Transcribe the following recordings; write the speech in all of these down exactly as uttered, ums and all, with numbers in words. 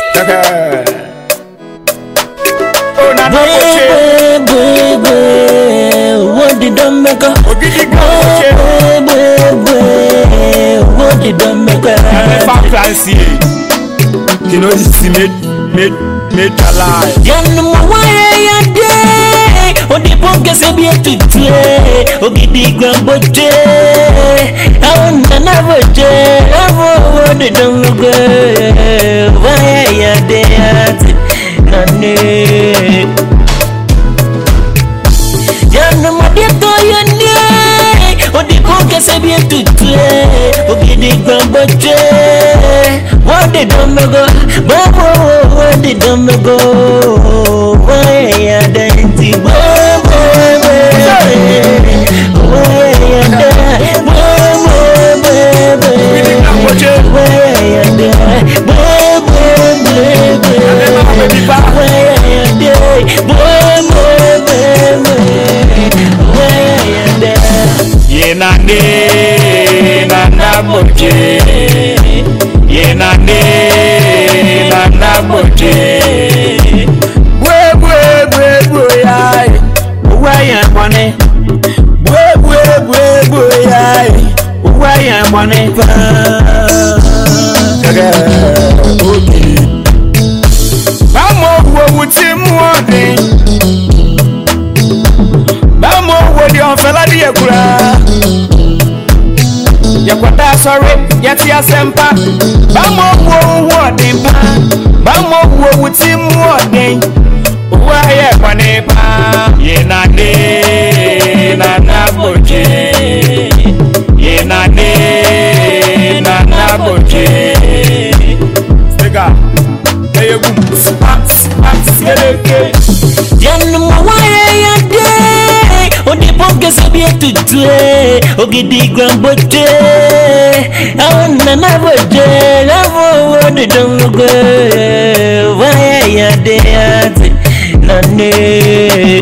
Oh, na na what did I make a what did I make a fancy? You know this made made made alive. You know why I day? Oh, the book is a bit to play. Oh, the grandpa day. I want another day. What did I make a why I day? Nane. Jana madito yone, odi konke sebi tutwe, ogi di gamboche. What did Domago? Babo, what did Domago? Why ya dainty? Babo, why ya dainty? Babo, why ya dainty? Babo, Yena ne na na boche, yena ne na na boche. Bwe bwe bwe bwe ay, why am money? Bwe bwe bwe bwe ay, why am money? Okay. Bamo wo wuti muode, bamo wo di onfela di ekura. Yakwada sorry, yati asempa. Bamo wo wo di pa, bamo wo wuti muode. Wa ye kwane pa, ye na de na na boche, ye na de na na boche. Stega. Jana mwaye ya day, odi bonke sabi tutwe, ogi di gramboche. Awana na boche, lavo wadi domogo. Waya ya day ati nane.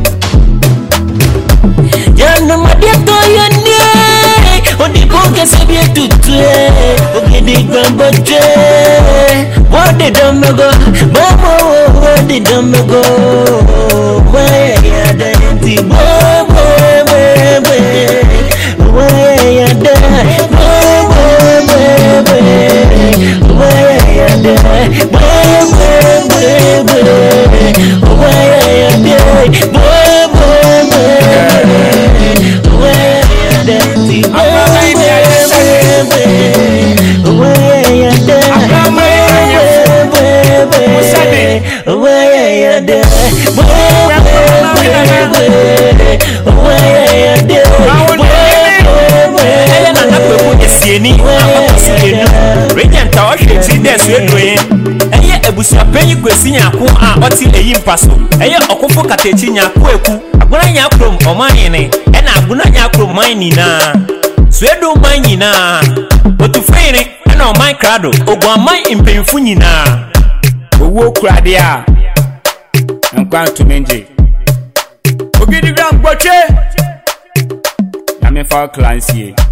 Jana madito yone, odi bonke sabi tutwe, ogi di gramboche. What did Domago? Babo, what did Domago? Why ya dainty? Babo, baby, why ya dainty? Babo, baby, why ya dainty? Babo, baby, why ya dainty? Babo, baby, why ya dainty? Babo, baby, why ya dainty? Regent Tawashi ti des wedoye. Eye ebusia penyi kwesi nyako a oti eyim paso. Eye okofo katechi nyako eku. Aguna nyakrom oman ne. E na aguna nyakrom man ni na. Swedo man ni na. Otufere e na oman krado. Ogwa man impemfu ni na. Owo krade a. Nkwan to menje. Ogidi gram boche. Ya me fa clancy.